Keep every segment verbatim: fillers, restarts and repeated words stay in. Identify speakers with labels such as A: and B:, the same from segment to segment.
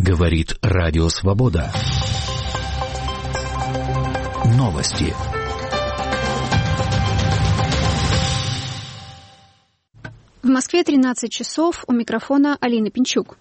A: Говорит Радио Свобода. Новости.
B: В Москве тринадцать часов. У микрофона Алина Пинчук.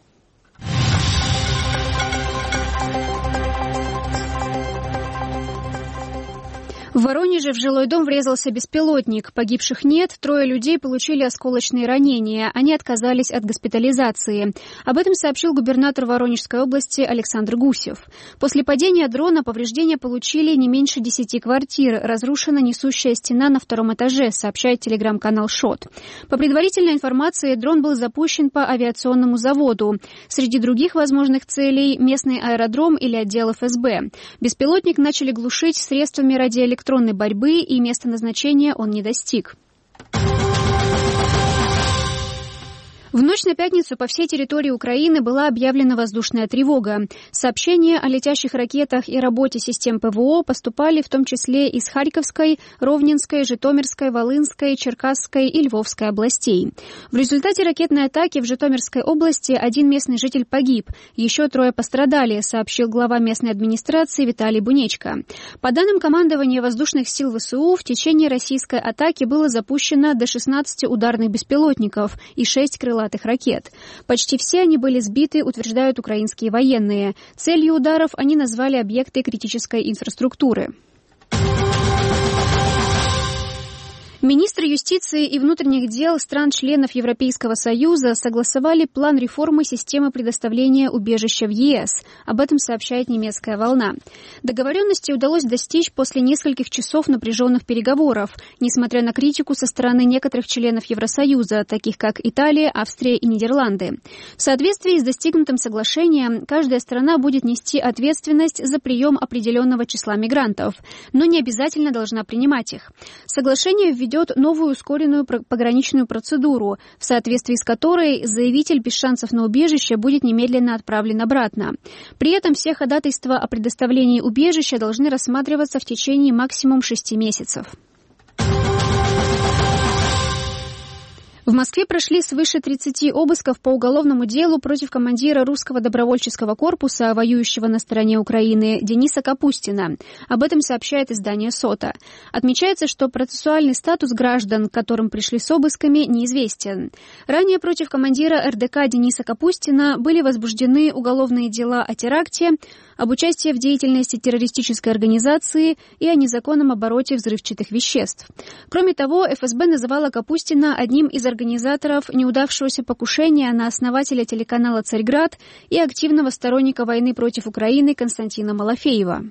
B: В Воронеже в жилой дом врезался беспилотник. Погибших нет, трое людей получили осколочные ранения. Они отказались от госпитализации. Об этом сообщил губернатор Воронежской области Александр Гусев. После падения дрона повреждения получили не меньше десяти квартир. Разрушена несущая стена на втором этаже, сообщает телеграм-канал ШОТ. По предварительной информации, дрон был запущен по авиационному заводу. Среди других возможных целей – местный аэродром или отдел эф эс бэ. Беспилотник начали глушить средствами радиоэлектронной электронной борьбы, и место назначения он не достиг. В ночь на пятницу по всей территории Украины была объявлена воздушная тревога. Сообщения о летящих ракетах и работе систем ПВО поступали в том числе из Харьковской, Ровненской, Житомирской, Волынской, Черкасской и Львовской областей. В результате ракетной атаки в Житомирской области один местный житель погиб, еще трое пострадали, сообщил глава местной администрации Виталий Бунечко. По данным командования воздушных сил вэ эс у, в течение российской атаки было запущено до шестнадцати ударных беспилотников и шесть крылатых ракет. Почти все они были сбиты, утверждают украинские военные. Целью ударов они назвали объекты критической инфраструктуры. Министры юстиции и внутренних дел стран-членов Европейского Союза согласовали план реформы системы предоставления убежища в е эс. Об этом сообщает немецкая «Волна». Договоренности удалось достичь после нескольких часов напряженных переговоров, несмотря на критику со стороны некоторых членов Евросоюза, таких как Италия, Австрия и Нидерланды. В соответствии с достигнутым соглашением, каждая страна будет нести ответственность за прием определенного числа мигрантов, но не обязательно должна принимать их. Соглашение введет новую ускоренную пограничную процедуру, в соответствии с которой заявитель без шансов на убежище будет немедленно отправлен обратно. При этом все ходатайства о предоставлении убежища должны рассматриваться в течение максимум шести месяцев. В Москве прошли свыше тридцати обысков по уголовному делу против командира русского добровольческого корпуса, воюющего на стороне Украины, Дениса Капустина. Об этом сообщает издание «Сота». Отмечается, что процессуальный статус граждан, к которым пришли с обысками, неизвестен. Ранее против командира эр дэ ка Дениса Капустина были возбуждены уголовные дела о теракте, об участии в деятельности террористической организации и о незаконном обороте взрывчатых веществ. Кроме того, эф эс бэ называла Капустина одним из организаторов неудавшегося покушения на основателя телеканала «Царьград» и активного сторонника войны против Украины Константина Малафеева.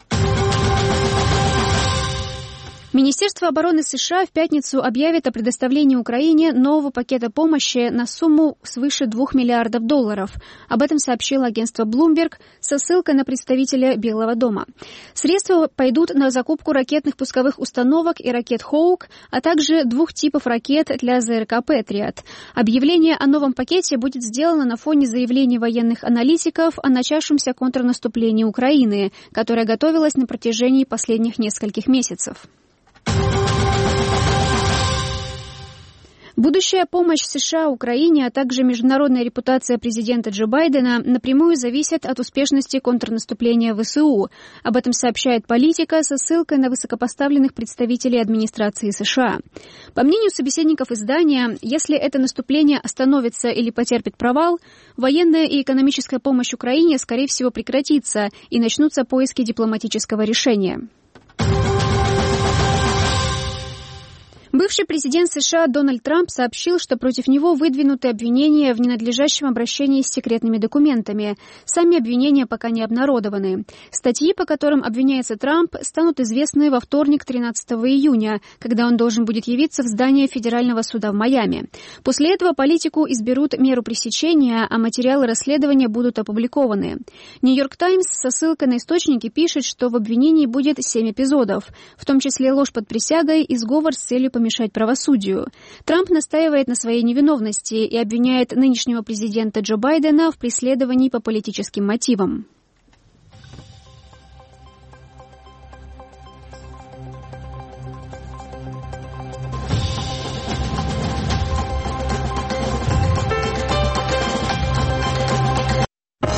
B: Министерство обороны США в пятницу объявит о предоставлении Украине нового пакета помощи на сумму свыше двух миллиардов долларов. Об этом сообщило агентство Bloomberg со ссылкой на представителя Белого дома. Средства пойдут на закупку ракетных пусковых установок и ракет «Хоук», а также двух типов ракет для зэ эр ка «Патриот». Объявление о новом пакете будет сделано на фоне заявлений военных аналитиков о начавшемся контрнаступлении Украины, которое готовилось на протяжении последних нескольких месяцев. Будущая помощь США Украине, а также международная репутация президента Джо Байдена напрямую зависят от успешности контрнаступления вэ эс у. Об этом сообщает «Политика» со ссылкой на высокопоставленных представителей администрации США. По мнению собеседников издания, если это наступление остановится или потерпит провал, военная и экономическая помощь Украине, скорее всего, прекратится и начнутся поиски дипломатического решения. Бывший президент США Дональд Трамп сообщил, что против него выдвинуты обвинения в ненадлежащем обращении с секретными документами. Сами обвинения пока не обнародованы. Статьи, по которым обвиняется Трамп, станут известны во вторник, тринадцатого июня, когда он должен будет явиться в здание Федерального суда в Майами. После этого политику изберут меру пресечения, а материалы расследования будут опубликованы. «Нью-Йорк Таймс» со ссылкой на источники пишет, что в обвинении будет семь эпизодов, в том числе ложь под присягой и сговор с целью помешать правосудию. Трамп настаивает на своей невиновности и обвиняет нынешнего президента Джо Байдена в преследовании по политическим мотивам.